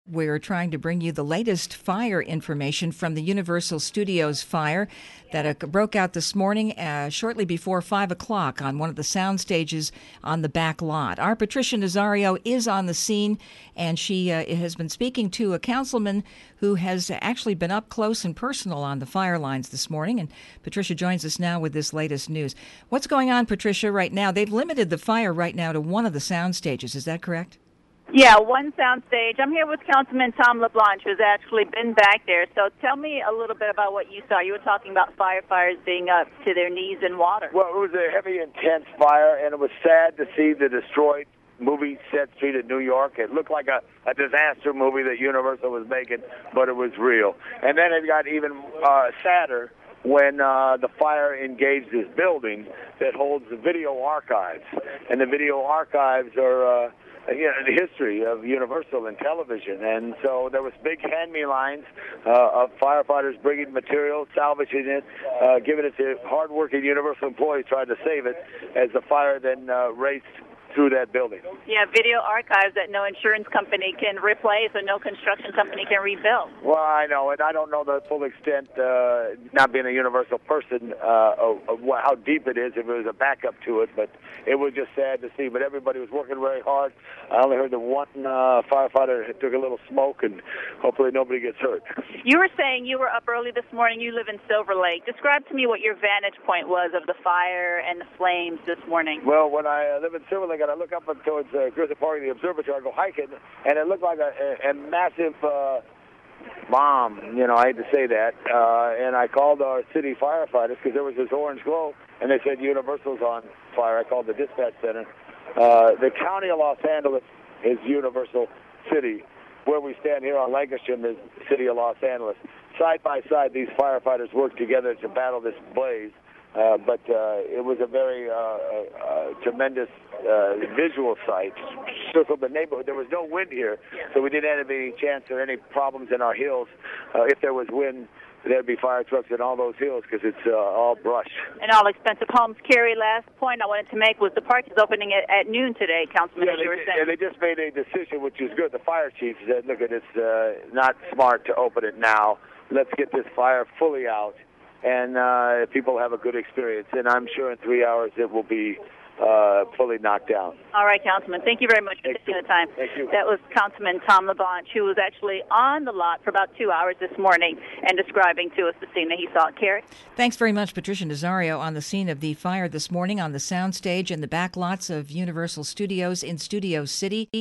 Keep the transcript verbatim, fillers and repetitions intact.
We're trying to bring you the latest fire information from the Universal Studios fire that uh, broke out this morning uh, shortly before five o'clock on one of the sound stages on the back lot. Our Patricia Nazario is on the scene, and she uh, has been speaking to a councilman who has actually been up close and personal on the fire lines this morning. And Patricia joins us now with this latest news. What's going on, Patricia, right now? They've limited the fire right now to one of the sound stages. Is that correct? Yeah, one sound stage. I'm here with Councilman Tom LeBlanc, who's actually been back there. So tell me a little bit about what you saw. You were talking about firefighters being up to their knees in water. Well, it was a heavy, intense fire, and it was sad to see the destroyed movie set street in New York. It looked like a, a disaster movie that Universal was making, but it was real. And then it got even uh, sadder when uh, the fire engaged this building that holds the video archives. And the video archives are... Uh, You know, the history of Universal and television. And so there was big hand-me lines uh, of firefighters bringing material, salvaging it, uh, giving it to hard-working Universal employees trying to save it as the fire then uh, raced through that building. Yeah, video archives that no insurance company can replace or no construction company can rebuild. Well, I know, and I don't know the full extent, uh, not being a Universal person, uh, of, of how deep it is, if it was a backup to it, but it was just sad to see. But everybody was working very hard. I only heard the one uh, firefighter took a little smoke, and hopefully nobody gets hurt. You were saying you were up early this morning. You live in Silver Lake. Describe to me what your vantage point was of the fire and the flames this morning. Well, when I uh, live in Silver Lake, and I look up towards uh, Grizzly Park, the observatory, I go hiking, and it looked like a, a, a massive uh, bomb. You know, I hate to say that. Uh, and I called our city firefighters because there was this orange glow, and they said Universal's on fire. I called the dispatch center. Uh, the county of Los Angeles is Universal City. Where we stand here on Lancaster is the city of Los Angeles. Side by side, these firefighters worked together to battle this blaze. Uh, but uh, it was a very uh, uh, tremendous uh, visual sight. Circled the neighborhood. There was no wind here, so we didn't have any chance or any problems in our hills. Uh, if there was wind, there'd be fire trucks in all those hills because it's uh, all brush. And all expensive homes. Kerry, last point I wanted to make was the park is opening at, at noon today, Councilman, yeah, as they, you were saying. Yeah, they just made a decision, which is good. The fire chief said, look, it's uh, not smart to open it now. Let's get this fire fully out. And uh, people have a good experience. And I'm sure in three hours it will be uh, fully knocked down. All right, Councilman. Thank you very much for taking the time. Thank you. That was Councilman Tom LeBlanc, who was actually on the lot for about two hours this morning and describing to us the scene that he saw. Kerry? Thanks very much, Patricia Nazario, on the scene of the fire this morning on the soundstage in the back lots of Universal Studios in Studio City.